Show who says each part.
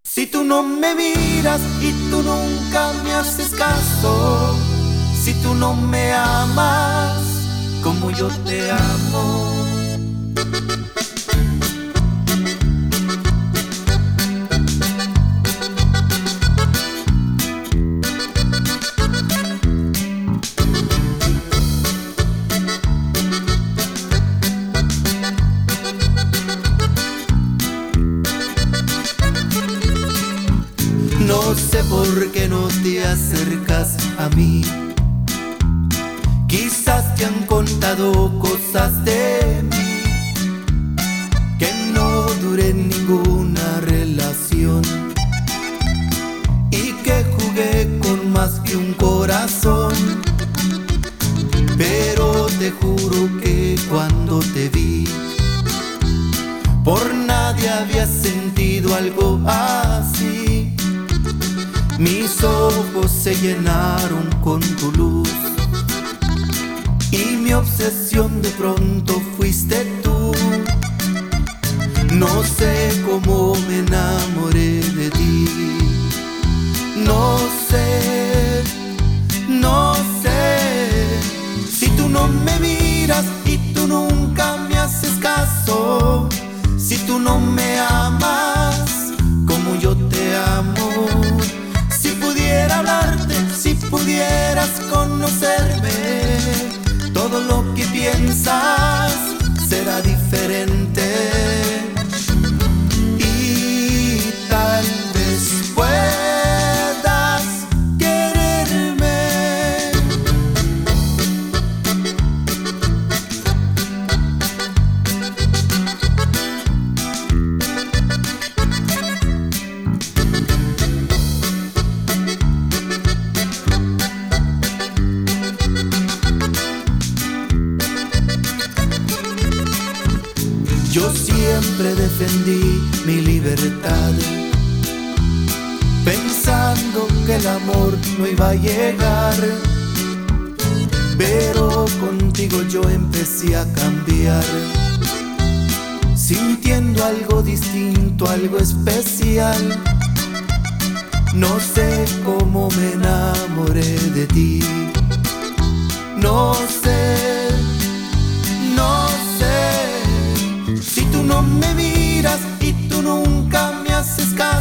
Speaker 1: Si tú no me miras y tú nunca me haces caso, si tú no me amas como yo te amo. No sé por qué no te acercas a mí. Quizás te han contado cosas de mí que no duren ninguna relación y que jugué con más que un corazón. Pero te juro que cuando te vi, por nadie había sentido algo así. Mis ojos se llenaron con tu luz y mi obsesión de pronto fuiste tú. No sé cómo me enamoré de ti. No sé, no sé. Si tú no me miras y tú nunca me haces caso, si tú no me amas como yo te amo, si pudiera hablarte, si pudieras conocerme, todo lo que piensas será diferente. Y tal vez puedas quererme. Yo siempre defendí mi libertad, pensando que el amor no iba a llegar. Pero contigo yo empecé a cambiar, sintiendo algo distinto, algo especial. No sé cómo me enamoré de ti. No sé, no sé. Si tú no me miras y tú nunca me haces caso,